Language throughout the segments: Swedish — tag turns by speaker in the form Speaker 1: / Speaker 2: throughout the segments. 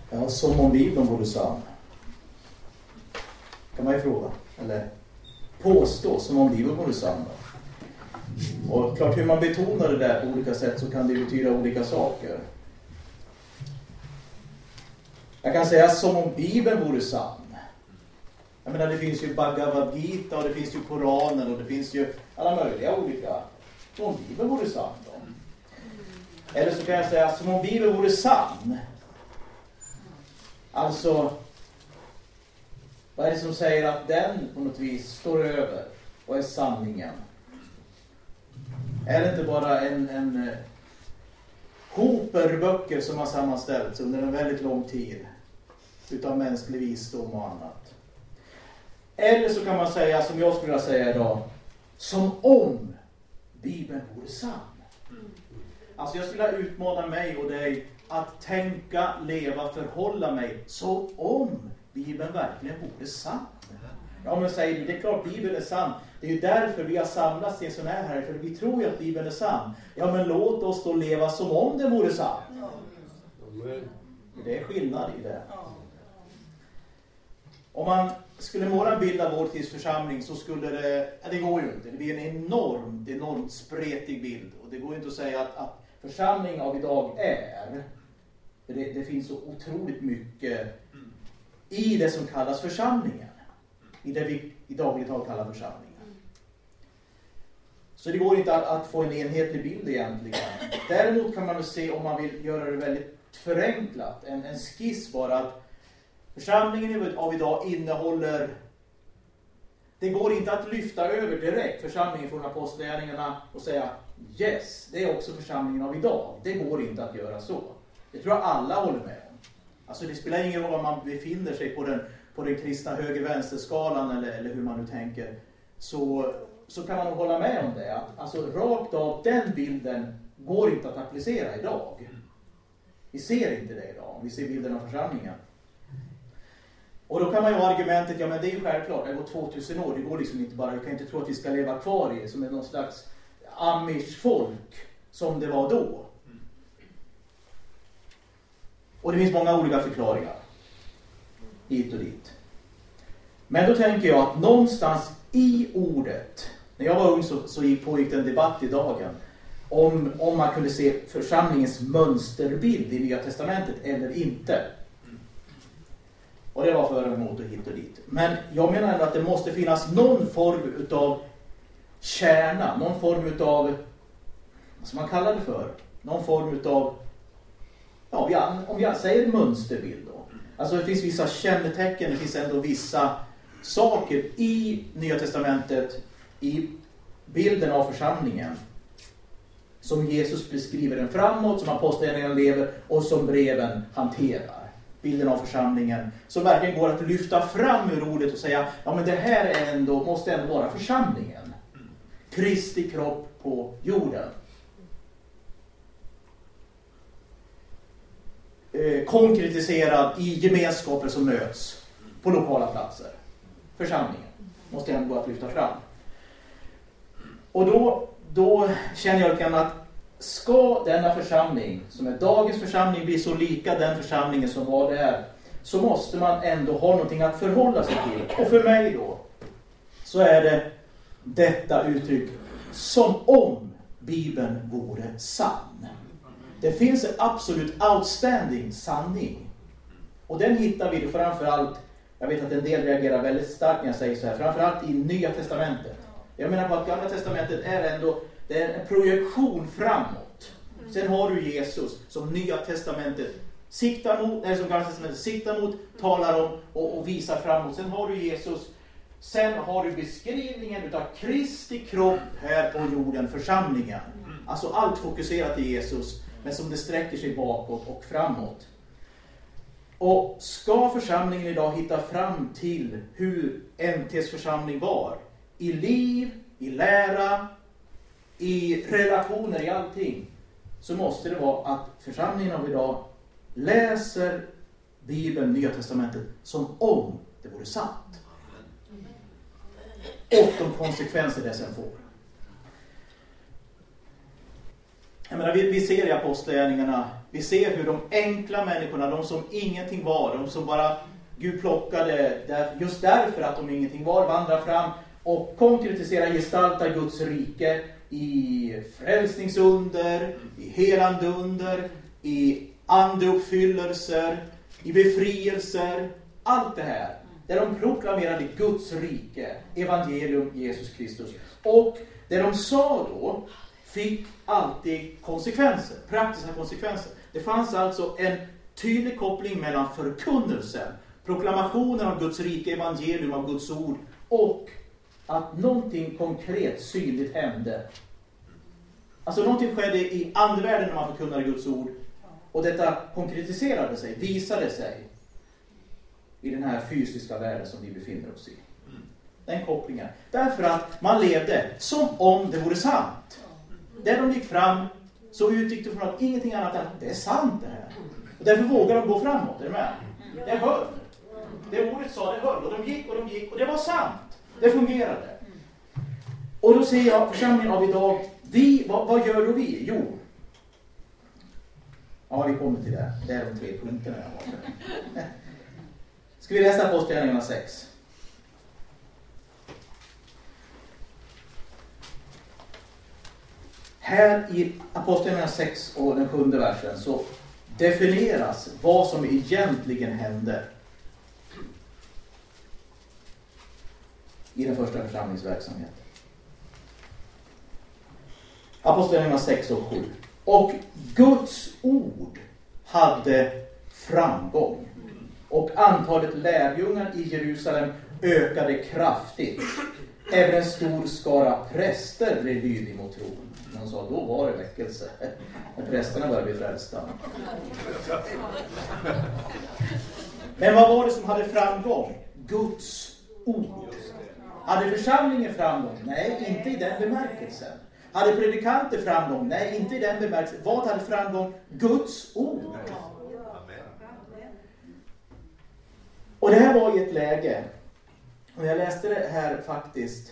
Speaker 1: Ja, som om Bibeln vore sann. Kan man ju fråga. Eller påstå som om Bibeln vore sann. Och klart hur man betonar det där på olika sätt så kan det betyda olika saker. Jag kan säga som om Bibeln vore sann. Jag menar, det finns ju Bhagavad Gita och det finns ju Koranen och det finns ju alla möjliga olika. Som om Bibeln vore sann då. Eller så kan jag säga som om Bibeln vore sann. Alltså, vad är det som säger att den på något vis står över och är sanningen? Är det inte bara en hoper böcker som har sammanställts under en väldigt lång tid utav mänsklig visdom och annat? Eller så kan man säga, som jag skulle säga idag, som om Bibeln vore sann. Alltså jag skulle utmana mig och dig att tänka, leva, förhålla mig som om Bibeln verkligen vore sann. Ja, men säger du, det är klart Bibeln är sann. Det är ju därför vi har samlats i en sån här, för vi tror ju att Bibeln är sann. Ja, men låt oss då leva som om det vore sann. Det är skillnad i det. Om man skulle måla en bild av vår tids församling så skulle det går ju inte. Det blir en enormt spretig bild. Och det går ju inte att säga att församling av idag är. För det finns så otroligt mycket i det som kallas församlingen. I det vi i dagligt tal kallar församlingen. Så det går inte att få en enhetlig bild egentligen. Däremot kan man se, om man vill göra det väldigt förenklat, en skiss bara att församlingen av idag innehåller, det går inte att lyfta över direkt församlingen från apostlagärningarna och säga yes, det är också församlingen av idag. Det går inte att göra så. Det tror jag alla håller med om. Alltså det spelar ingen roll om man befinner sig på den kristna höger-vänster-skalan eller hur man nu tänker. Så kan man nog hålla med om det. Alltså rakt av den bilden går inte att applicera idag. Vi ser inte det idag om vi ser bilden av församlingen. Och då kan man ju ha argumentet, ja men det är ju självklart, det går 2000 år, det går liksom inte bara, vi kan inte tro att vi ska leva kvar i det som är någon slags amish-folk som det var då. Och det finns många olika förklaringar hit och dit. Men då tänker jag att någonstans i ordet, när jag var ung så pågick det en debatt i dagen om man kunde se församlingens mönsterbild i Nya Testamentet eller inte. Och det var för och emot och hit och dit. Men jag menar ändå att det måste finnas någon form utav kärna, någon form utav, vad ska man kalla det för? Någon form utav, ja, om jag säger mönsterbild då. Alltså det finns vissa kännetecken, det finns ändå vissa saker i Nya Testamentet, i bilden av församlingen, som Jesus beskriver den framåt, som apostlagärningarna lever och som breven hanterar. Bilden av församlingen som verkligen går att lyfta fram ur ordet och säga, ja men det här är måste ändå vara församlingen. Kristi kropp på jorden. Konkretiserad i gemenskaper som möts på lokala platser. Församlingen måste ändå gå att lyfta fram. Och då känner jag lite att ska denna församling, som är dagens församling, bli så lika den församlingen som var där, så måste man ändå ha någonting att förhålla sig till. Och för mig då, så är det detta uttryck, som om Bibeln vore sann. Det finns en absolut outstanding sanning. Och den hittar vi då framförallt, jag vet att en del reagerar väldigt starkt när jag säger så här, framförallt i Nya Testamentet. Jag menar på att Gamla Testamentet är ändå, det är en projektion framåt. Sen har du Jesus som Nya Testamentet siktar mot, eller som Gamla Testamentet siktar mot, talar om och visar framåt. Sen har du Jesus, sen har du beskrivningen utav Kristi kropp här på jorden, församlingen. Alltså allt fokuserat i Jesus, men som det sträcker sig bakåt och framåt. Och ska församlingen idag hitta fram till hur NTs församling var, i liv, i lära, i relationer, i allting, så måste det vara att församlingen av idag läser Bibeln, Nya Testamentet, som om det vore sant. Och de konsekvenser det sen får. Jag menar, vi ser i apostlagärningarna Vi ser hur de enkla människorna, de som ingenting var, de som bara Gud plockade just därför att de ingenting var, vandrar fram och konkretiserar, gestaltar Guds rike i frälsningsunder, i helandunder, i andeuppfyllelser, i befrielser, allt det här. Där de proklamerade Guds rike, evangelium, Jesus Kristus. Och det de sa då fick alltid konsekvenser, praktiska konsekvenser. Det fanns alltså en tydlig koppling mellan förkunnelsen, proklamationen av Guds rike, evangelium av Guds ord och att någonting konkret, synligt hände. Alltså någonting skedde i andevärlden när man förkunnade Guds ord. Och detta konkretiserade sig, visade sig i den här fysiska världen som vi befinner oss i. Den kopplingen. Därför att man levde som om det vore sant. Där de gick fram så utgick det från att ingenting annat än det är sant det här. Och därför vågar de gå framåt, är du med? Det höll. Det ordet sa, det höll. Och de gick och det var sant. Det fungerade. Och då säger jag, församlingen av idag, vad gör då vi? Jo, ja, vi kommer till det. Det är de 3 punkterna jag har. Ska vi läsa Apostlagärningarna 6? Här i Apostlagärningarna 6 och den 7:e versen så definieras vad som egentligen hände i den första församlingsverksamheten. Apostlagärningarna 6 och 7. Och Guds ord hade framgång. Och antalet lärjungar i Jerusalem ökade kraftigt. Även en stor skara präster blev lydig mot tron. Man sa, då var det väckelse. Och prästerna började bli frälsta. Men vad var det som hade framgång? Guds ord. Hade församlingen framgång? Nej, inte i den bemärkelsen. Hade predikanter framgång? Nej, inte i den bemärkelsen. Vad hade framgång? Guds ord. Och det här var i ett läge, och jag läste det här faktiskt,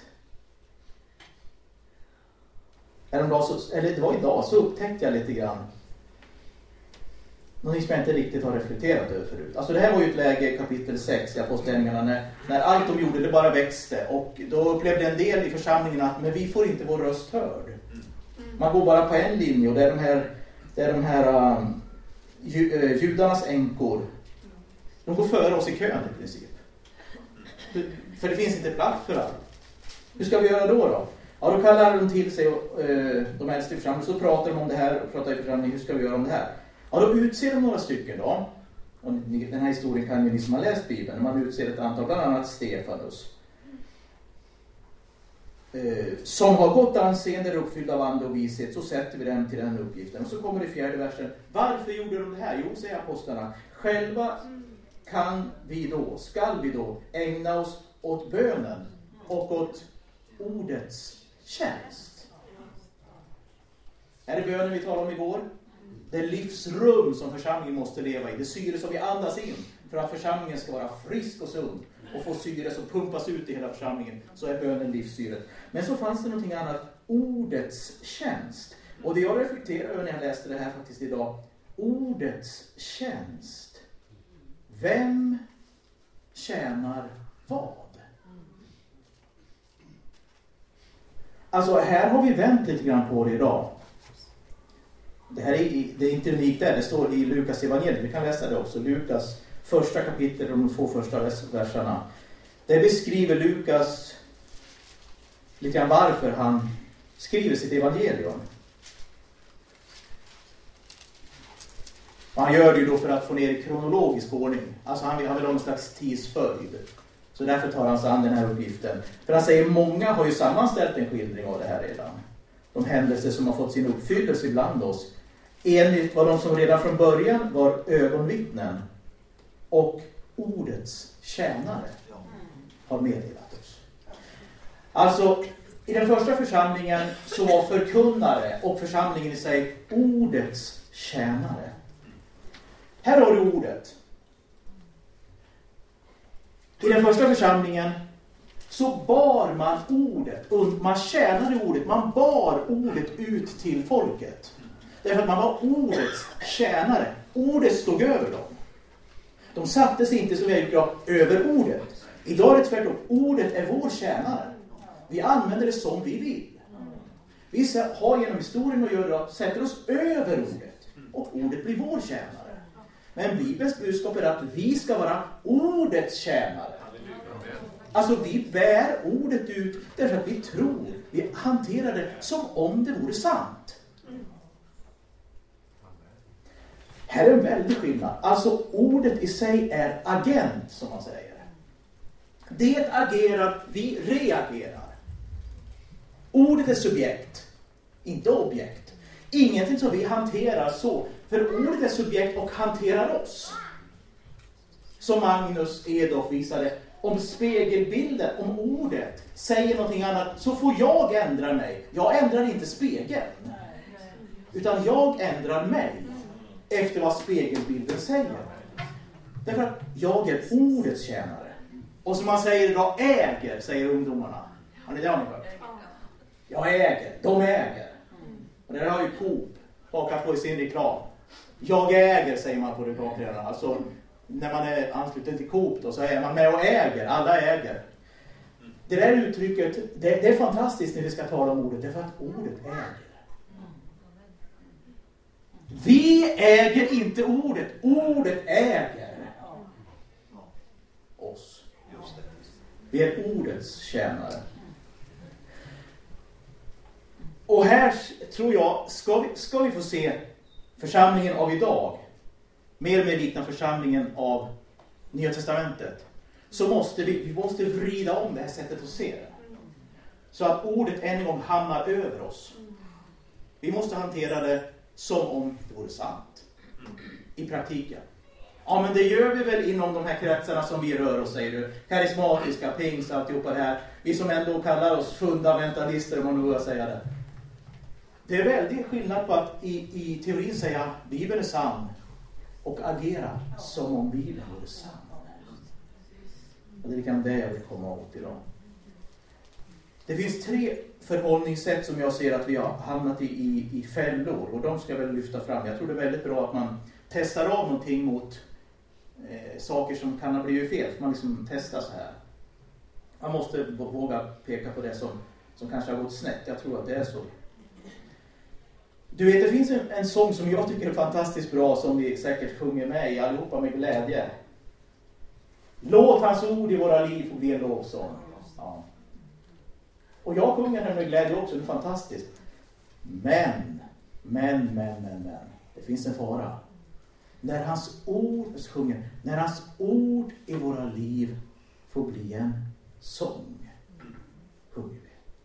Speaker 1: det var idag, så upptäckte jag lite grann något som jag inte riktigt har reflekterat över förut. Alltså det här var ju ett läge, kapitel 6 i Apostlagärningarna, när allt de gjorde, det bara växte. Och då upplevde en del i församlingen att men vi får inte vår röst hörd. Man går bara på en linje, och det är de här judarnas änkor. De går före oss i kön i princip. För det finns inte plats för allt. Hur ska vi göra då? Ja, då kallar de till sig de äldste i församlingen. Så pratar de om det här och pratar i församlingen. Hur ska vi göra om det här? Ja, då utser de några stycken då. Och den här historien kan ju ni som har läst Bibeln. Man utser ett antal, bland annat Stefanus. Som har gott anseende, uppfylld av ande och vishet. Så sätter vi dem till den uppgiften. Och så kommer det 4:e versen. Varför gjorde de det här? Jo, säger apostlarna. Själva ska vi då ägna oss åt bönen och åt ordets tjänst. Är det bönen vi talade om igår? Det livsrum som församlingen måste leva i. Det syre som vi andas in för att församlingen ska vara frisk och sund och få syre som pumpas ut i hela församlingen. Så är bönen livssyret. Men så fanns det någonting annat. Ordets tjänst. Och det jag reflekterar över när jag läste det här faktiskt idag. Ordets tjänst. Vem tjänar vad? Alltså här har vi vänt lite grann på det idag. Det är inte unikt där. Det står i Lukas evangeliet. Vi kan läsa det också. Lukas första kapitel och de 2 första verserna. Det beskriver Lukas lite grann varför han skriver sitt evangelium. Och han gör det ju då för att få ner i kronologisk ordning. Alltså han vill ha någon slags tidsföljd. Så därför tar han sig an den här uppgiften. För han säger, många har ju sammanställt en skildring av det här redan. De händelser som har fått sin uppfyllelse ibland oss. Enligt vad de som redan från början var ögonvittnen och ordets tjänare har meddelat oss. Alltså, i den första församlingen så var förkunnare och församlingen i sig ordets tjänare. Här har du ordet. I den första församlingen så bar man ordet, och man tjänade ordet, man bar ordet ut till folket. Därför att man var ordets tjänare. Ordet stod över dem. De satte sig inte som vi har gjort över ordet. Idag är det tvärtom. Ordet är vår tjänare. Vi använder det som vi vill. Vi har genom historien att göra, sätter oss över ordet. Och ordet blir vår tjänare. Men Bibelns budskap är att vi ska vara ordets tjänare. Alltså vi bär ordet ut därför att vi tror. Vi hanterar det som om det vore sant. Här är en väldig skillnad. Alltså ordet i sig är agent, som man säger. Det agerar, vi reagerar. Ordet är subjekt, inte objekt. Ingenting som vi hanterar så. För ordet är subjekt och hanterar oss. Som Magnus Edoff visade. Om spegelbilden, om ordet säger någonting annat, så får jag ändra mig. Jag ändrar inte spegeln. Utan jag ändrar mig efter vad spegelbilden säger. Därför att jag är ordets tjänare. Och som man säger idag, äger, säger ungdomarna. Har ni det hört? Jag äger, de äger. Och det har ju Coop hakat på i sin reklam. Jag äger, säger man på reklamträdarna. Alltså när man är ansluten till Coop då, så är man med och äger. Alla äger. Det där uttrycket, det är fantastiskt när vi ska tala om ordet. Därför att ordet äger. Vi äger inte ordet. Ordet äger oss. Vi är ordets tjänare. Och här tror jag, ska vi få se församlingen av idag mer och mer likna församlingen av Nya Testamentet, så måste vi måste vrida om det här sättet att se det. Så att ordet en gång hamnar över oss. Vi måste hantera det som om det vore sant. I praktiken. Ja, men det gör vi väl inom de här kretsarna som vi rör oss, säger du. Karismatiska, pings, alltihopa det här. Vi som ändå kallar oss fundamentalister, om man nu vill säga det. Det är väldigt skillnad på att i teorin säga Bibeln är sann och agera som om Bibeln vore sann. Och det är liksom det jag vill komma åt idag. Det finns 3 förhållningssätt som jag ser att vi har hamnat i fällor. Och de ska jag väl lyfta fram. Jag tror det är väldigt bra att man testar av någonting mot saker som kan ha blivit fel. Man liksom testar så här. Man måste våga peka på det som kanske har gått snett. Jag tror att det är så. Du vet, det finns en sång som jag tycker är fantastiskt bra, som vi säkert sjunger med i allihopa med glädje. Låt hans ord i våra liv få bli en lovsång. Ja. Och jag sjunger den med glädje också, det är fantastiskt. Men. Det finns en fara. När hans ord i våra liv får bli en sång. Sjunger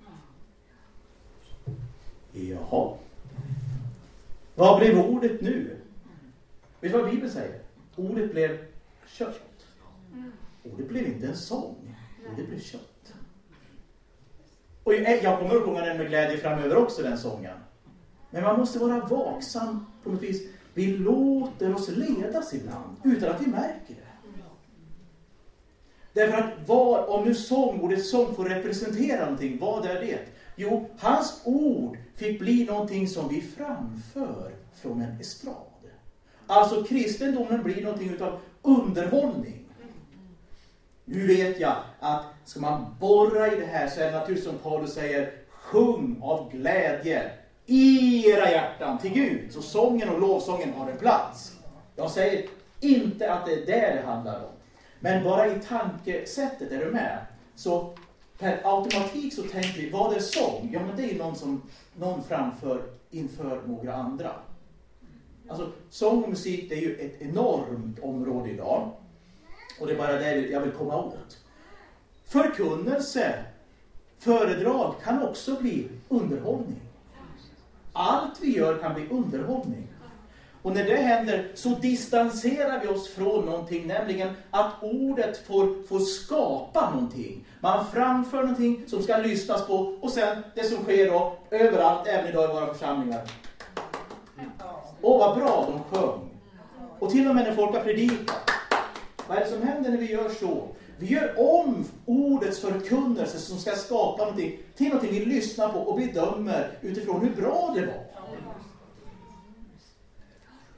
Speaker 1: vi. Jaha. Vad blev ordet nu? Vet du vad Bibeln säger? Ordet blev kött. Ordet blev inte en sång. Ordet blev kött. Och jag kommer att sjunga den med glädje framöver också, den sången. Men man måste vara vaksam på något vis. Vi låter oss ledas ibland utan att vi märker det. Därför att om nu ordet sång får representera någonting, vad är det? Jo, hans ord fick bli någonting som vi framför från en estrad. Alltså kristendomen blir någonting utav underhållning. Nu vet jag att ska man borra i det här, så är det naturligt som Paulus säger, sjung av glädje i era hjärtan till Gud. Så sången och lovsången har en plats. Jag säger inte att det är där det handlar om. Men bara i tankesättet, är du med? Så per automatik så tänker vi, vad är sång? Ja, men det är någon framför inför några andra. Alltså sång och musik, det är ju ett enormt område idag. Och det är bara det jag vill komma åt. Förkunnelse, föredrag kan också bli underhållning. Allt vi gör kan bli underhållning. Och när det händer så distanserar vi oss från någonting, nämligen att ordet får skapa någonting. Man framför någonting som ska lyssnas på, och sen det som sker då överallt, även idag i våra församlingar. Åh, vad bra de sjöng. Och till och med när folk har predikat. Vad är det som händer när vi gör så? Vi gör om ordets förkunnelse som ska skapa någonting till någonting vi lyssnar på och bedömer utifrån hur bra det var.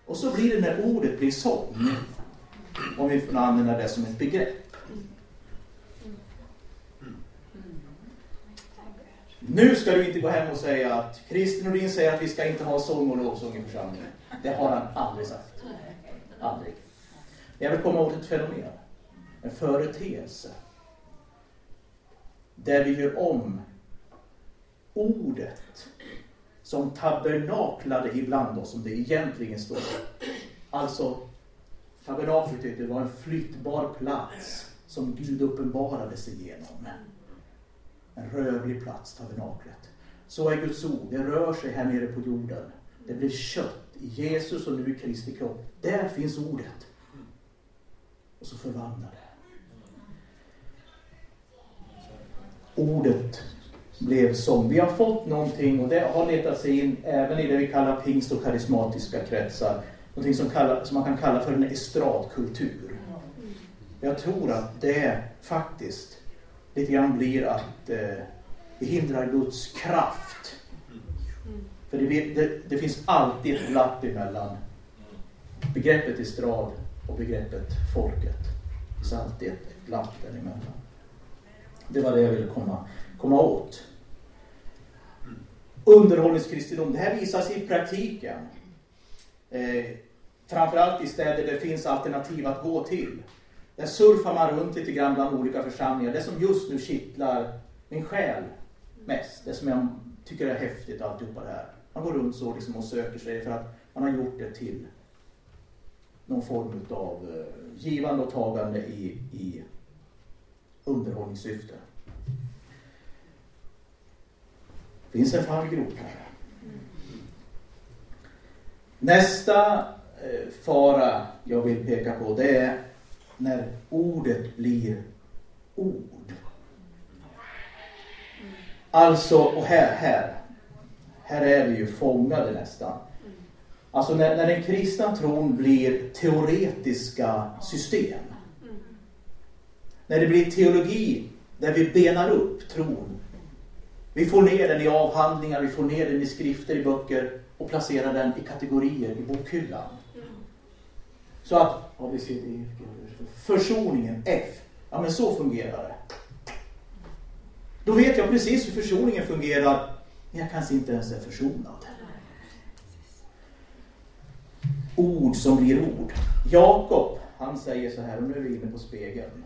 Speaker 1: Och så blir det när ordet blir sång. Om vi får använda det som ett begrepp. Nu ska du inte gå hem och säga att Christer Nordin säger att vi ska inte ha sång och lovsång i församlingen. Det har han aldrig sagt. Aldrig. Jag vill komma åt ett fenomen. En företeelse. Där vi gör om ordet som tabernaklade ibland oss, som det egentligen står. Alltså, tabernaklet det var en flyttbar plats som Gud uppenbarade sig genom. En rörlig plats, tabernaklet. Så är Guds ord, det rör sig här nere på jorden. Det blir kött i Jesus och nu i Kristi kropp. Där finns ordet. Och så förvandlar det. Ordet blev som. Vi har fått någonting och det har letat sig in även i det vi kallar pingst och karismatiska kretsar. Någonting som man kan kalla för en estradkultur. Jag tror att det faktiskt lite grann blir att vi hindrar Guds kraft. För det finns alltid ett glapp emellan begreppet estrad och begreppet folket. Det finns alltid ett glapp däremellan. Det var det jag ville komma åt. Underhållningskristendom, det här visas i praktiken. Framförallt i städer där det finns alternativ att gå till. Där surfar man runt lite grann bland olika församlingar. Det som just nu kittlar min själ mest. Det som jag tycker är häftigt alltihopa det här. Man går runt så liksom och söker sig för att man har gjort det till någon form av givande och tagande i underhållningssyfte. Det finns en fallgrop här. Nästa fara jag vill peka på det är när ordet blir ord. Alltså, och här är vi ju fångade nästan. Alltså när den kristna tron blir teoretiska system. När det blir teologi där vi benar upp tron. Vi får ner den i avhandlingar, vi får ner den i skrifter, i böcker och placerar den i kategorier i bokhyllan. Så att, vi ser det, försoningen, F. Ja, men så fungerar det. Då vet jag precis hur försoningen fungerar, men jag kanske inte ens är försonad. Ord som blir ord. Jakob, han säger så här, och nu är vi inne på spegeln.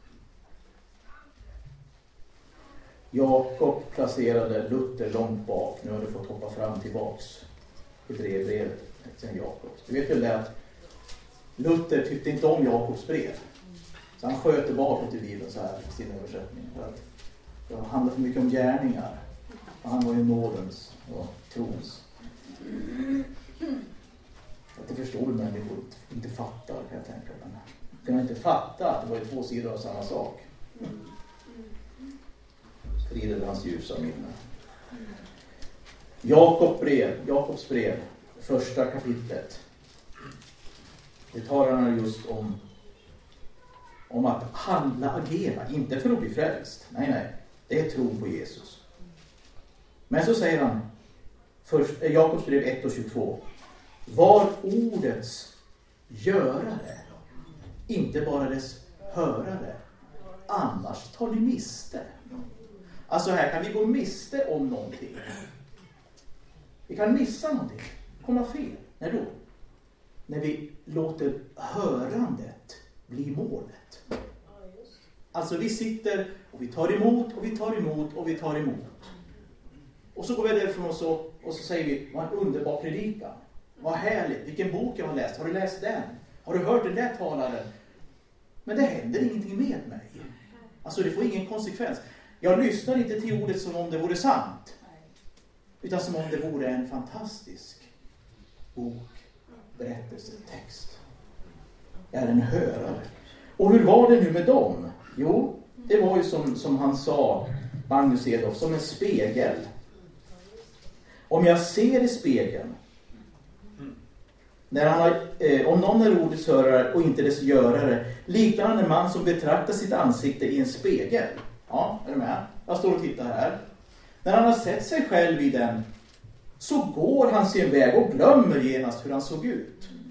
Speaker 1: Jakob placerade Luther långt bak. Nu har du fått hoppa fram tillbaks i brevbrevet sen Jakob. Du vet väl det att Luther tyckte inte om Jakobs brev. Så han sköt bakåt i Bibeln så här i sin översättning. För att det handlar för mycket om gärningar. Och han var ju nådens och trons. Att det förstår människor inte fattar, kan jag tänka mig. Kan man inte fatta att det var ju två sidor av samma sak? Frid över hans ljusa minne. Jakobs brev, första kapitlet. Det talar han just om att handla, agera, inte för att bli frälst. Nej, det är tro på Jesus. Men så säger han, Jakobs brev 1:22. Var ordets görare, inte bara dess hörare. Annars tar ni miste. Alltså här kan vi gå miste om någonting. Vi kan missa någonting. Komma fel. När då? När vi låter hörandet bli målet. Alltså vi sitter och vi tar emot och vi tar emot och vi tar emot. Och så går vi därifrån och så säger vi, vad en underbar predikan. Vad härligt, vilken bok jag har läst. Har du läst den? Har du hört den där talaren? Men det händer ingenting med mig. Alltså det får ingen konsekvens. Jag lyssnar inte till ordet som om det vore sant. Utan som om det vore en fantastisk bok, berättelse, text. Jag är en hörare. Och hur var det nu med dem? Jo, det var ju som han sa, Magnus Edoff, som en spegel. Om jag ser i spegeln, om någon är ordets hörare och inte dess görare, liknar han en man som betraktar sitt ansikte i en spegel. Ja, är du med? Jag står och tittar här. När han har sett sig själv i den, så går han sin väg och glömmer genast hur han såg ut.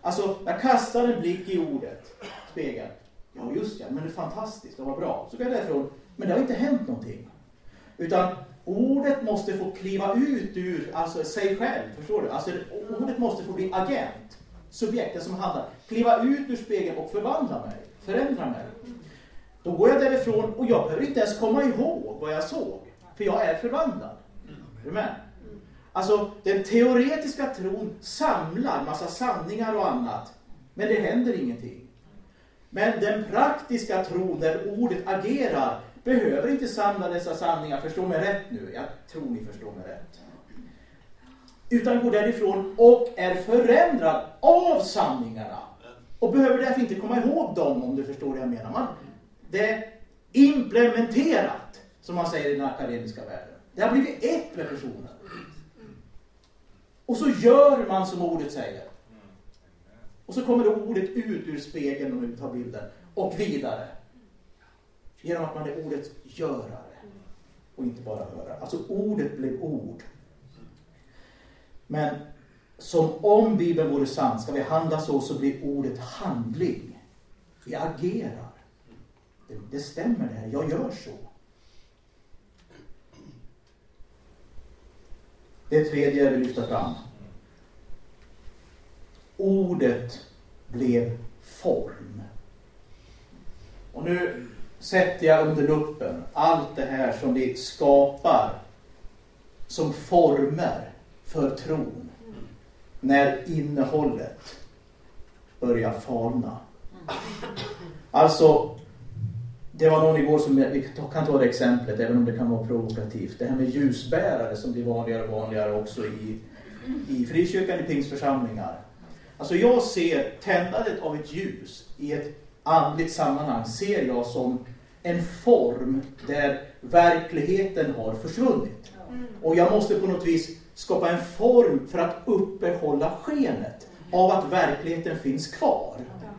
Speaker 1: Alltså, jag kastar en blick i ordet, spegeln. Ja, just det, men det är fantastiskt, det var bra. Så går jag därifrån, men det har inte hänt någonting. Utan ordet måste få kliva ut ur alltså, sig själv, förstår du? Alltså, ordet måste få bli agent, subjektet som handlar. Kliva ut ur spegeln och förvandla mig, förändra mig. Då går jag därifrån och jag behöver inte ens komma ihåg vad jag såg. För jag är förvandlad. Amen. Alltså, den teoretiska tron samlar massa sanningar och annat. Men det händer ingenting. Men den praktiska tron där ordet agerar behöver inte samla dessa sanningar. Förstå mig rätt nu. Jag tror ni förstår mig rätt. Utan går därifrån och är förändrad av sanningarna. Och behöver därför inte komma ihåg dem, om du förstår vad jag menar. Det är implementerat, som man säger i den akademiska världen. Det har blivit ett med personen. Och så gör man som ordet säger. Och så kommer då ordet ut ur spegeln och ut av bilden. Och vidare. Genom att man är ordets görare. Och inte bara höra. Alltså ordet blev ord. Men som om Bibeln vore sann, ska vi handla så blir ordet handling. Vi agerar. Det stämmer det här. Jag gör så. Det tredje jag vill lyfta fram. Ordet blev form. Och nu sätter jag under luppen allt det här som vi skapar som former för tron. När innehållet börjar falna. Alltså, det var någon igår som, vi kan ta det exemplet, även om det kan vara provokativt. Det här med ljusbärare som blir vanligare och vanligare också i frikyrkan, i pingstförsamlingar. Alltså jag ser tändandet av ett ljus i ett andligt sammanhang, ser jag som en form där verkligheten har försvunnit. Och jag måste på något vis skapa en form för att uppehålla skenet av att verkligheten finns kvar.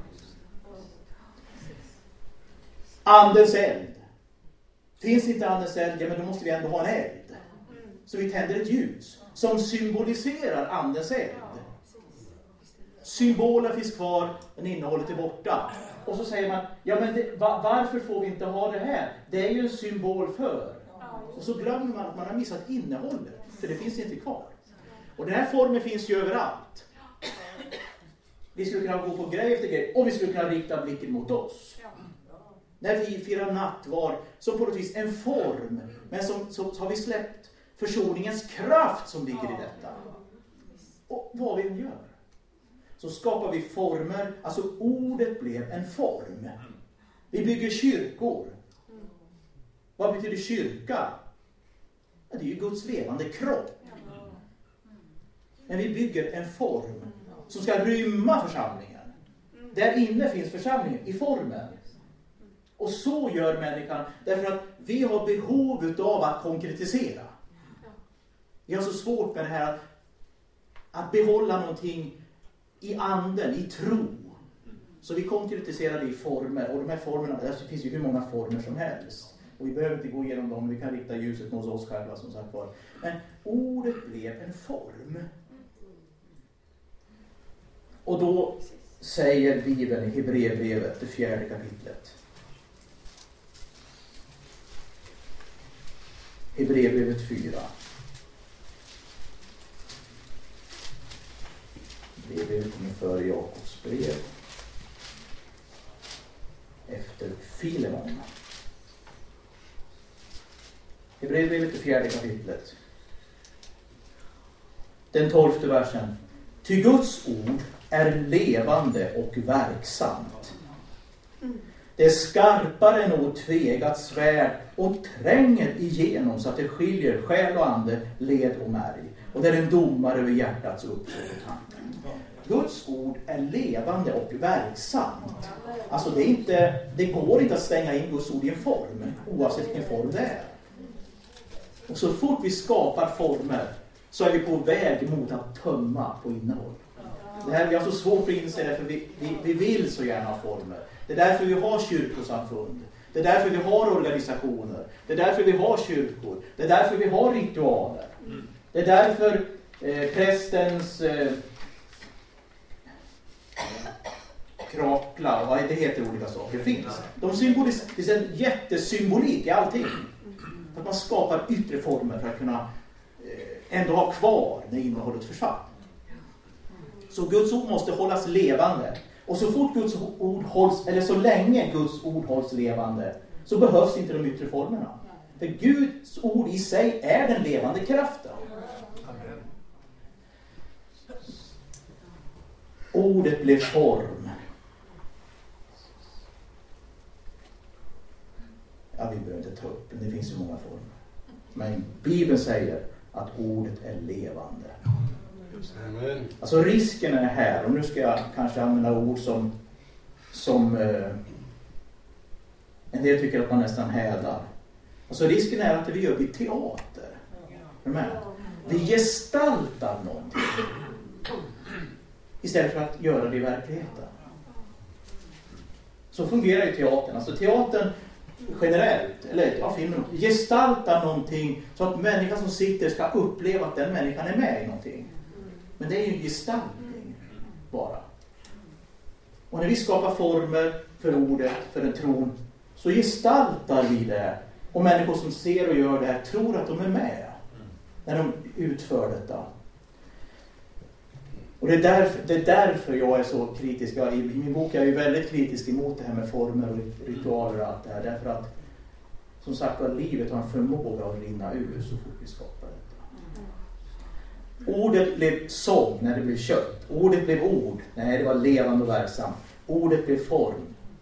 Speaker 1: Andens eld. Finns inte andens eld, ja, men då måste vi ändå ha en eld. Så vi tänder ett ljus som symboliserar andens eld. Symbolen finns kvar, men innehållet är borta. Och så säger man, ja men varför får vi inte ha det här? Det är ju en symbol för. Och så glömmer man att man har missat innehållet. För det finns inte kvar. Och den här formen finns ju överallt. Vi skulle kunna gå på grej efter grej. Och vi skulle kunna rikta blicken mot oss. När vi firar nattvar, som på något vis en form. Men så har vi släppt försoningens kraft som ligger i detta. Och vad vi än gör. Så skapar vi former. Alltså ordet blev en form. Vi bygger kyrkor. Vad betyder kyrka? Ja, det är ju Guds levande kropp. Men vi bygger en form som ska rymma församlingen. Där inne finns församlingen i formen. Och så gör människan därför att vi har behov av att konkretisera. Vi har så svårt med det här att behålla någonting i anden, i tro. Så vi konkretiserar det i former. Och de här formerna, det finns ju hur många former som helst. Och vi behöver inte gå igenom dem, vi kan rikta ljuset mot oss själva som sagt var. Men ordet blev en form. Och då säger Bibeln i Hebreerbrevet, det 4:e kapitlet. Hebreerbrevet 4. Hebreerbrevet kommer före Jakobs brev. Efter Filemon. Hebreerbrevet det 4:e kapitlet. Den 12:e versen. Ty Guds ord är levande och verksamt. Det är skarpare än något tvegat svärd och tränger igenom så att det skiljer själ och ande, led och märg. Och det är en domare över hjärtats uppsåt och tanken. Guds ord är levande och verksamt. Alltså det går inte att stänga in Guds ord i en form, oavsett vilken form det är. Och så fort vi skapar former så är vi på väg mot att tömma på innehåll. Det här, vi har så svårt att inse det, för vi vill så gärna ha former. Det är därför vi har kyrkosamfund. Det är därför vi har organisationer. Det är därför vi har kyrkor. Det är därför vi har ritualer. Det är därför prästens krakla och vad det heter, olika saker finns. Det finns en jättesymbolik i allting. Att man skapar yttre former för att kunna ändå ha kvar när innehållet försvann. Så Guds ord måste hållas levande. Och så fort Guds ord hålls, eller så länge Guds ord hålls levande, så behövs inte de yttre formerna. För Guds ord i sig är den levande kraften.
Speaker 2: Amen.
Speaker 1: Ordet blev form. Ja, vi behöver inte ta upp det. Det finns ju många former. Men Bibeln säger att ordet är levande.
Speaker 2: Amen.
Speaker 1: Alltså risken är här, och nu ska jag kanske använda ord som en del tycker att man nästan hädar. Alltså risken är att det vi gör blir teater. Vi gestaltar någonting istället för att göra det i verkligheten. Så fungerar ju teatern. Alltså teatern generellt, eller filmen, gestaltar någonting så att människan som sitter ska uppleva att den människan är med i någonting. Men det är ju en gestaltning bara. Och när vi skapar former för ordet, för en tron, så gestaltar vi det. Och människor som ser och gör det här tror att de är med när de utför detta. Och det är därför jag är så kritisk. I min bok är jag ju väldigt kritisk emot det här med former och ritualer och allt det här. Därför att, som sagt, livet har en förmåga att rinna ur så fort vi skapar detta. Ordet blev sång när det blev kött. Ordet blev ord när det var levande och verksamt. Ordet blev form.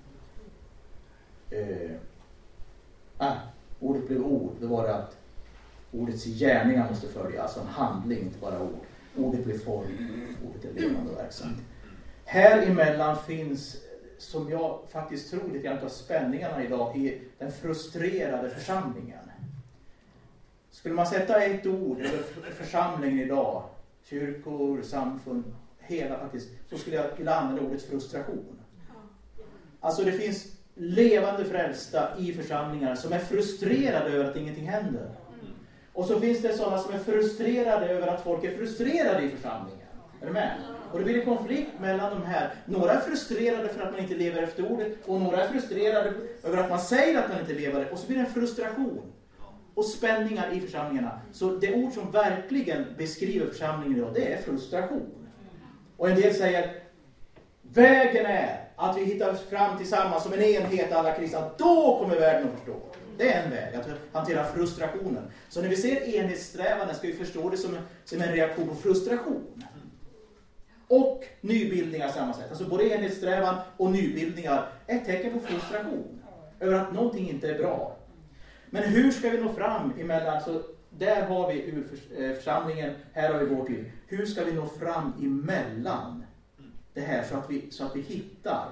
Speaker 1: Ordet blev ord. Det var det att ordets gärningar måste följa. Alltså en handling, inte bara ord. Ordet blir form, ordet är levande och verksamt. Här emellan finns, som jag faktiskt tror lite grann av spänningarna idag, i den frustrerade församlingen. Skulle man sätta ett ord över församlingen idag, kyrkor, samfund, hela faktiskt, så skulle jag vilja använda ordet frustration. Alltså det finns levande frälsta i församlingar som är frustrerade över att ingenting händer. Och så finns det sådana som är frustrerade över att folk är frustrerade i församlingen. Är du med? Och det blir en konflikt mellan de här. Några är frustrerade för att man inte lever efter ordet. Och några är frustrerade över att man säger att man inte lever det. Och så blir det en frustration. Och spänningar i församlingarna. Så det ord som verkligen beskriver församlingen idag, det är frustration. Och en del säger, vägen är att vi hittar fram tillsammans som en enhet alla kristna. Då kommer världen att förstå. Det är en väg att hantera frustrationen. Så när vi ser enhetssträvanden ska vi förstå det som en reaktion på frustration. Och nybildningar samma sätt. Alltså både enhetssträvan och nybildningar är ett tecken på frustration. Över att någonting inte är bra. Men hur ska vi nå fram emellan? Så där har vi ur församlingen, här har vi vår tid. Hur ska vi nå fram emellan det här så att vi hittar?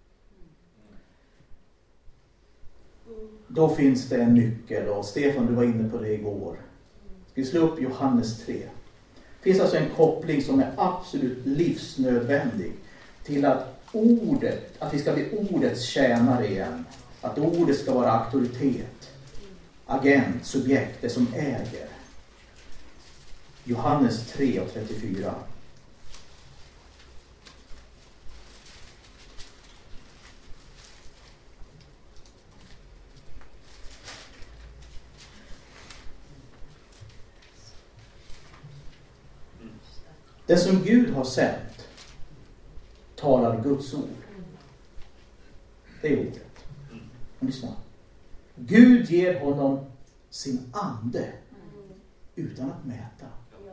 Speaker 1: Då finns det en nyckel, och Stefan, du var inne på det igår. Ska vi slå upp Johannes 3. Det finns alltså en koppling som är absolut livsnödvändig till att vi ska bli ordets tjänare igen. Att ordet ska vara auktoritet, agent, subjekt, det som äger. Johannes 3 och 34. Det som Gud har sänt talar Guds ord. Det är ordet. Lyssna. Gud ger honom sin ande utan att mäta.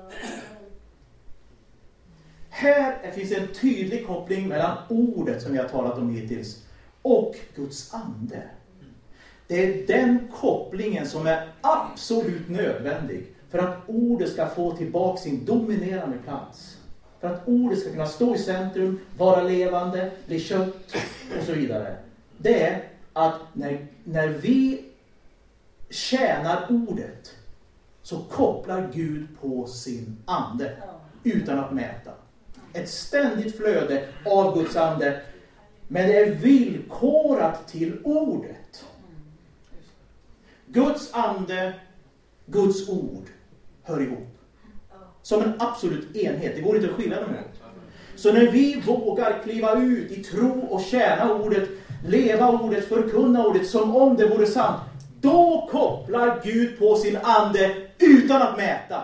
Speaker 1: Här finns en tydlig koppling mellan ordet som vi har talat om hittills och Guds ande. Det är den kopplingen som är absolut nödvändig för att ordet ska få tillbaka sin dominerande plats. För att ordet ska kunna stå i centrum, vara levande, bli kött och så vidare. Det är att när vi tjänar ordet så kopplar Gud på sin ande utan att mäta. Ett ständigt flöde av Guds ande, men det är villkorat till ordet. Guds ande, Guds ord hör ihop. Som en absolut enhet. Det går inte att skilja dem åt. Så när vi vågar kliva ut i tro och tjäna ordet, leva ordet, förkunna ordet som om det vore sant, då kopplar Gud på sin ande utan att mäta.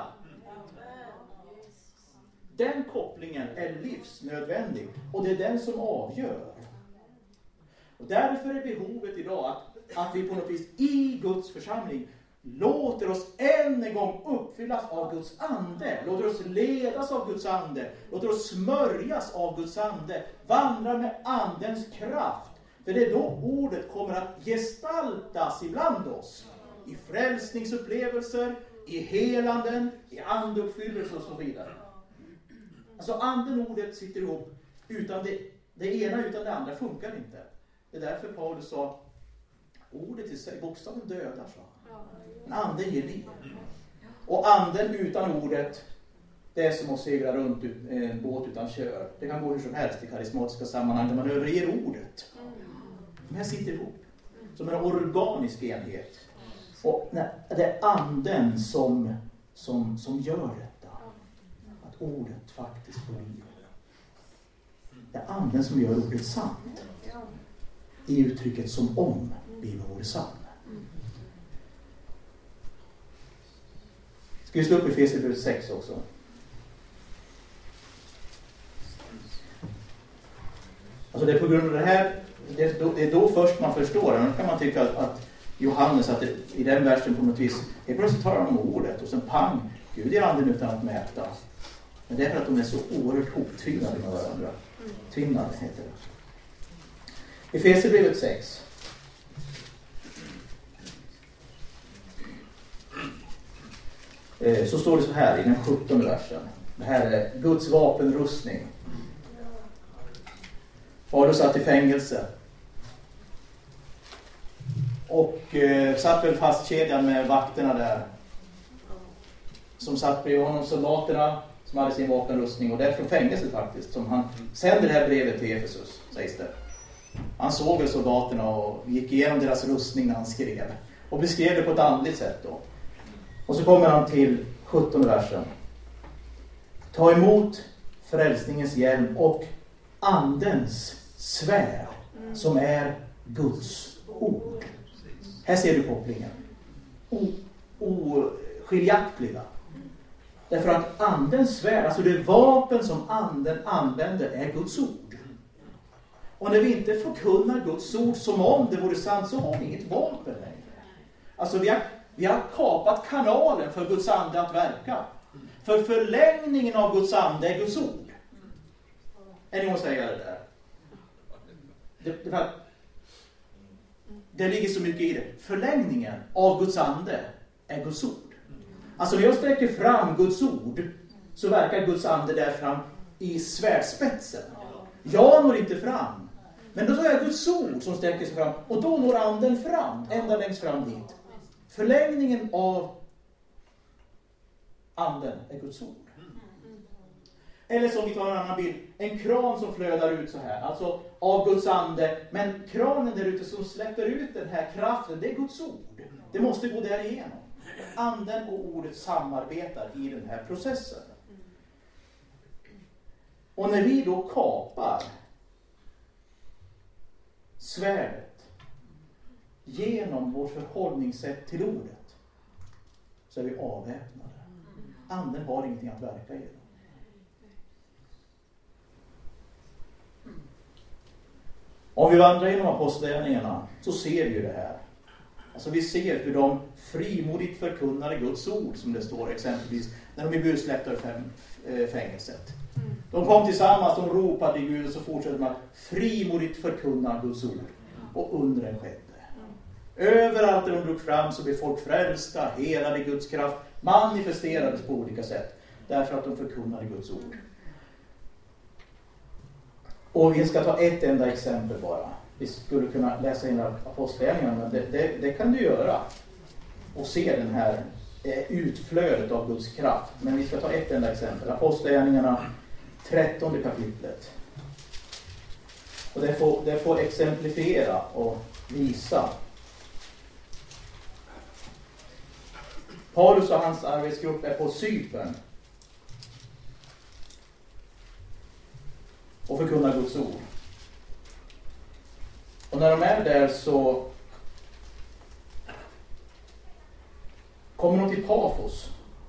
Speaker 1: Den kopplingen är livsnödvändig och det är den som avgör. Och därför är behovet idag att vi på något vis i Guds församling låter oss än en gång uppfyllas av Guds ande. Låter oss ledas av Guds ande. Låter oss smörjas av Guds ande. Vandra med andens kraft. För det är då ordet kommer att gestaltas ibland oss. I frälsningsupplevelser, i helanden, i andeuppfyllelse och så vidare. Alltså anden ordet sitter ihop. Utan det ena utan det andra funkar inte. Det är därför Paulus sa, ordet i sig, bokstaven dödar, så. Men anden ger liv. Och anden utan ordet, det är som att segla runt en båt utan kör. Det kan gå hur som helst i karismatiska sammanhang där man överger ordet. De här sitter ihop som en organisk enhet. Och det är anden som gör detta. Att ordet faktiskt får liv. Det är anden som gör ordet sant. I uttrycket som om Bibeln vore sann. Ska vi slå upp i Efesierbrevet 6 också? Alltså det är på grund av det här, det är då först man förstår det. Nu kan man tycka att Johannes, att i den versen på något vis, det plötsligt talar om ordet och sen pang, Gud är anden utan att mäta. Men det är för att de är så oerhört hoptvinnade med varandra. Tvinnade heter det. Efesierbrevet 6. Så står det så här i den 17:e versen. Det här är Guds vapenrustning. Paulus satt i fängelse. Och satt väl fastkedjad med vakterna där. Som satt bredvid honom, soldaterna som hade sin vapenrustning. Och det är från fängelset faktiskt som han sände det här brevet till Efesus, sägs det. Han såg väl soldaterna och gick igenom deras rustning när han skrev. Och beskrev det på ett andligt sätt då. Och så kommer han till 17:e versen. Ta emot frälsningens hjälm och andens svärd som är Guds ord. Här ser du kopplingen. Oskiljaktiga. Därför att andens svärd, alltså det vapen som anden använder, är Guds ord. Och när vi inte förkunnar Guds ord som om det vore sant, så har vi inget vapen längre. Alltså vi har kapat kanalen för Guds ande att verka. För förlängningen av Guds ande är Guds ord. Är någon säger det där? Det ligger så mycket i det. Förlängningen av Guds ande är Guds ord. Alltså när jag sträcker fram Guds ord, så verkar Guds ande där fram i svärdspetsen. Jag når inte fram. Men då är det Guds ord som sträcker sig fram. Och då når anden fram, ända längst fram dit. Förlängningen av anden är Guds ord. Eller som vi tar en annan bild. En kran som flödar ut så här. Alltså av Guds ande. Men kranen där ute som släpper ut den här kraften, det är Guds ord. Det måste gå där igenom. Anden och ordet samarbetar i den här processen. Och när vi då kapar svärdet genom vårt förhållningssätt till ordet, så är vi avväpnade. Anden har ingenting att verka i. Om vi vandrar genom apostlagärningarna så ser vi ju det här. Alltså vi ser hur de frimodigt förkunnade Guds ord, som det står exempelvis när de är budsläppta ur fängelset. De kom tillsammans, de ropade till Gud och så fortsatte man frimodigt förkunna Guds ord. Och undren skedde. Överallt där de drog fram så blev folk frälsta, helade Guds kraft, manifesterades på olika sätt. Därför att de förkunnade Guds ord. Och vi ska ta ett enda exempel bara. Vi skulle kunna läsa in apostlagärningarna, men det kan du göra. Och se den här utflödet av Guds kraft. Men vi ska ta ett enda exempel. Apostlagärningarna 13:e kapitlet. Och det får exemplifiera och visa. Paulus och hans arbetsgrupp är på Cypern. och förkunna Guds ord. Och när de är där så kommer de till Pafos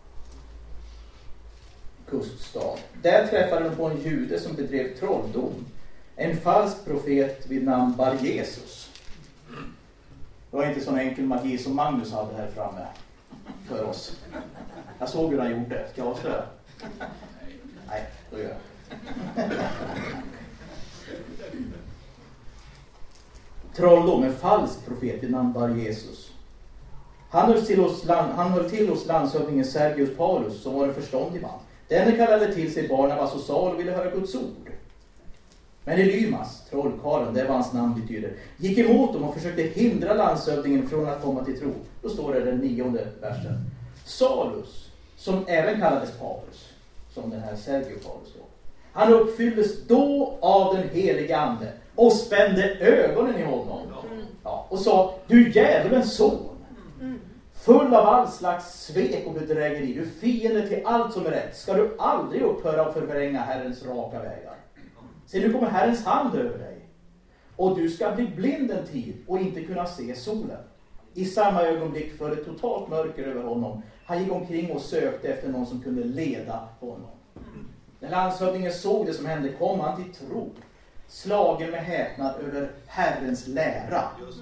Speaker 1: kuststad. Där träffade de på en jude som bedrev trolldom. En falsk profet vid namn Bar Jesus. Det var inte sån enkel magi som Magnus hade här framme för oss. Jag såg hur han gjorde. Ska jag avslöja? Nej, då gör jag. Trolldom, en falsk profet vid namn Bar Jesus. Han höll till hos landshövdingen Sergius Paulus, som var en förståndig man. Denne kallade till sig Barnabas och Saul och ville höra Guds ord. Men Elymas, trollkarlen, det är vad hans namn betyder, gick emot dem och försökte hindra landshövdingen från att komma till tro. Då står det den 9:e versen. Saulus, som även kallades Paulus, som den här Sergius Paulus då, han uppfylldes då av den heliga ande och spände ögonen i honom. Ja, och sa, du djävulens son, full av all slags svek och bedrägeri, du fiende till allt som är rätt, ska du aldrig upphöra att förvränga Herrens raka vägar. Se, nu kommer Herrens hand över dig, och du ska bli blind en tid och inte kunna se solen. I samma ögonblick föll ett totalt mörker över honom. Han gick omkring och sökte efter någon som kunde leda honom. När landshövdingen såg det som hände kom han till tro, slagen med häpnad över Herrens lära.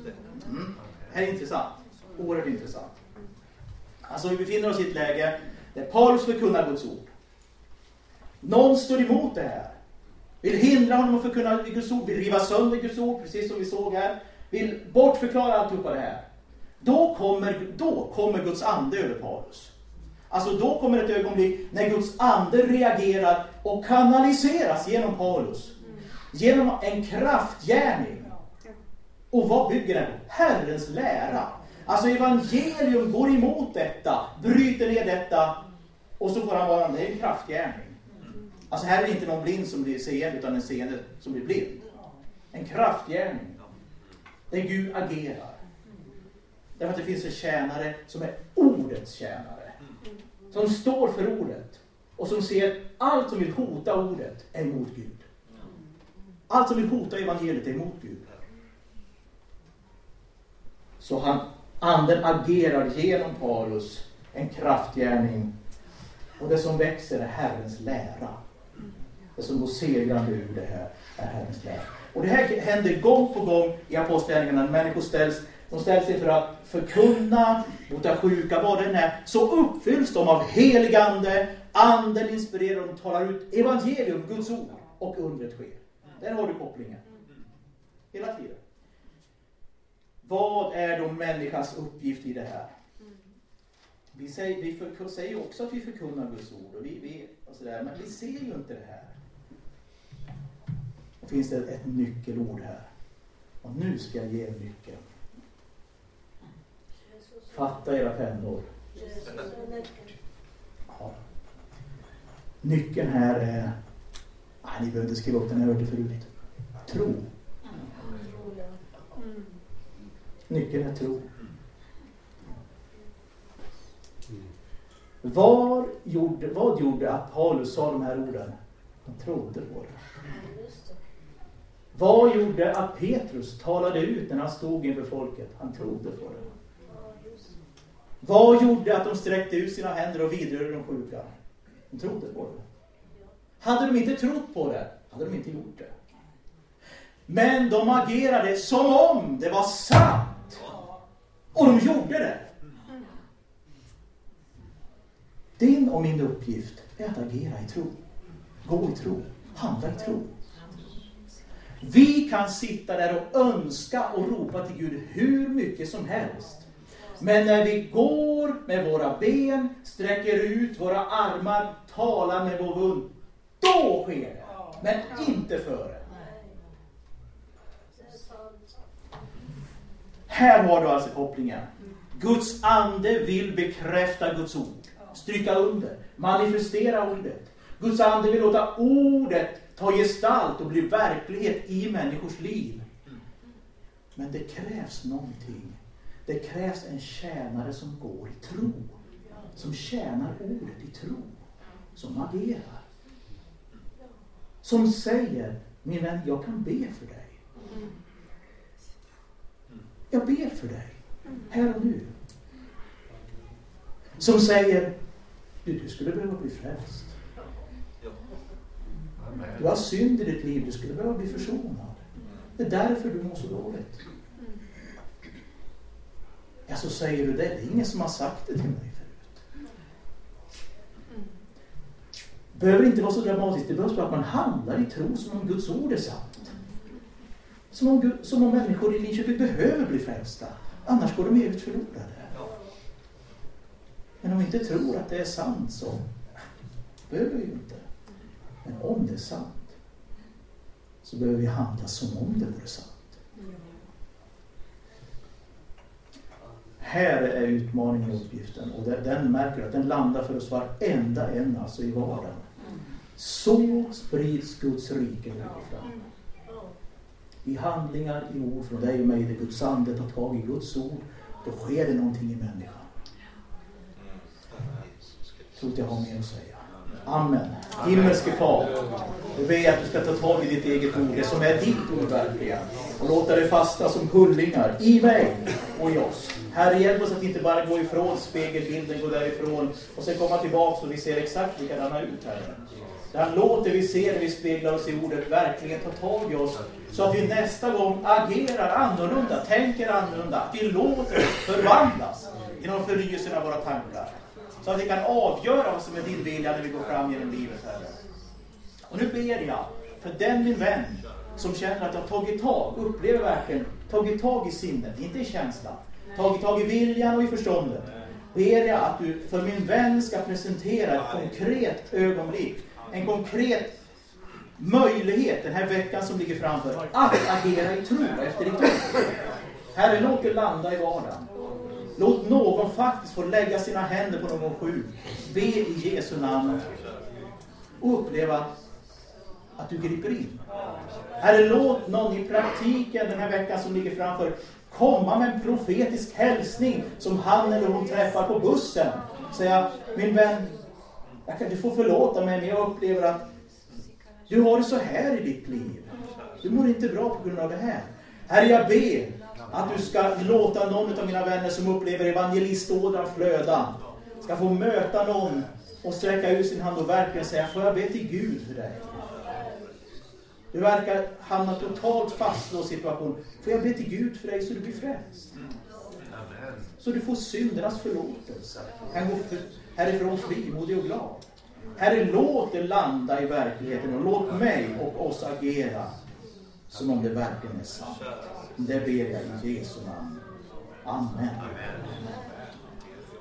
Speaker 1: Det här är intressant, oerhört intressant. Alltså vi befinner oss i ett läge där Paulus förkunnar Guds ord. Någon står emot det här. Vill hindra honom att förkunna Guds ord. Vill riva sönder Guds ord, precis som vi såg här. Vill bortförklara alltihopa det här. Då kommer Guds ande över Paulus. Alltså då kommer ett ögonblick när Guds ande reagerar och kanaliseras genom Paulus. Genom en kraftgärning. Och vad bygger den? Herrens lära. Alltså evangelium går emot detta, bryter ner detta, och så får han vara en kraftgärning. Alltså här är det inte någon blind som blir seende, utan en seende som blir blind. En kraftgärning. Där Gud agerar. Därför att det finns en tjänare som är ordets tjänare. Som står för ordet. Och som ser allt som vill hota ordet är emot Gud. Allt som vill hota evangeliet är emot Gud. Så anden agerar genom Paulus en kraftgärning. Och det som växer är Herrens lära. Det som går segrande ur det här är Herrens lära. Och det här händer gång på gång i apostlagärningarna. När människor ställs inför att förkunna, bota sjuka, vad det är. Så uppfylls de av helig ande. Anden inspirerar dem, talar ut evangelium, Guds ord. Och undret sker. Där har du kopplingen. Hela tiden. Vad är då människans uppgift i det här? Vi säger också att vi förkunnar Guds ord. Och så där, men vi ser ju inte det här. Och finns det ett nyckelord här. Och nu ska jag ge en nyckel. Fatta era pennor. Ja. Nyckeln här är... Nej, ni behöver inte skriva upp den, jag hört det förut. Tro. Nyckeln är tro. Vad gjorde att Paulus sa de här orden? Han trodde på det. Vad gjorde att Petrus talade ut när han stod inför folket? Han trodde på det. Vad gjorde att de sträckte ut sina händer och vidrörde de sjuka? De trodde på det. Hade de inte trott på det, hade de inte gjort det. Men de agerade som om det var sant. Och de gjorde det. Din och min uppgift är att agera i tro. Gå i tro. Handla i tro. Vi kan sitta där och önska och ropa till Gud hur mycket som helst. Men när vi går med våra ben, sträcker ut våra armar, talar med vår mun, då sker det. Men inte före. Här har du alltså kopplingen. Guds ande vill bekräfta Guds ord. Stryka under. Manifestera ordet. Guds ande vill låta ordet ta gestalt och bli verklighet i människors liv. Men det krävs någonting. Det krävs en tjänare som går i tro. Som tjänar ordet i tro. Som agerar. som säger, min vän, jag kan be för dig. Jag ber för dig, här och nu. Som säger, du skulle behöva bli frälst. Du har synd i ditt liv, du skulle behöva bli försonad. Det är därför du mår så dåligt. Ja, så säger du det. Det är ingen som har sagt det till mig förut. Det behöver inte vara så dramatiskt. Det behövs bara att man handlar i tro som om Guds ord är sant. Som om människor i Linköping behöver bli frälsta. Annars går de evigt förlorade. Men om vi inte tror att det är sant så behöver vi inte. Men om det är sant så behöver vi handla som om det vore sant. Här är utmaningen och uppgiften. Och den märker att den landar för oss varenda en alltså i vardagen. Så sprids Guds rike fram. I handlingar, i ord från dig och mig, det Guds ande tar tag i Guds ord. Då sker det någonting i människan. Jag tror att jag har mer att säga. Amen. Himmelske far, du ber att du ska ta tag i ditt eget ord, det som är ditt ord verkligen, och låta det fasta som hullingar i mig och i oss. Herre, hjälp oss att inte bara gå ifrån spegelbilden, gå därifrån och sen komma tillbaka och vi ser exakt likadana ut, Herre. Där låter vi se när vi speglar oss i ordet verkligen ta tag i oss, så att vi nästa gång agerar annorlunda, tänker annorlunda, att vi låter förvandlas genom förnyelsen av våra tankar. Så att vi kan avgöra vad som är din vilja när vi går fram genom livet, Herre. Och nu ber jag för den min vän som känner att jag tagit tag, upplever verkligen tagit tag i sinnet, inte i känslan, tagit tag i viljan och i förståndet. Ber jag att du för min vän ska presentera ett konkret ögonblick, en konkret möjlighet den här veckan som ligger framför, att agera i tro efter ditt ord. Herre, låt det landa i vardagen. Låt någon faktiskt få lägga sina händer på någon sjuk. Be i Jesu namn. Och uppleva att du griper in. Herre, låt någon i praktiken den här veckan som ligger framför komma med en profetisk hälsning som han eller hon träffar på bussen. Säga, min vän, du får förlåta mig, men jag upplever att du har det så här i ditt liv. Du mår inte bra på grund av det här. Herre, jag ber att du ska låta någon av mina vänner som upplever evangelistådran flöda ska få möta någon och sträcka ut sin hand och verkligen säga, får jag be till Gud för dig? Du verkar hamna totalt fastlåst situation. Får jag be till Gud för dig så du blir frälst? Så du får syndernas förlåtelse. Kan gå härifrån frimodig och glad. Herre, låt det landa i verkligheten och låt mig och oss agera som om det verkligen är sant. Det ber jag i Jesu namn. Amen.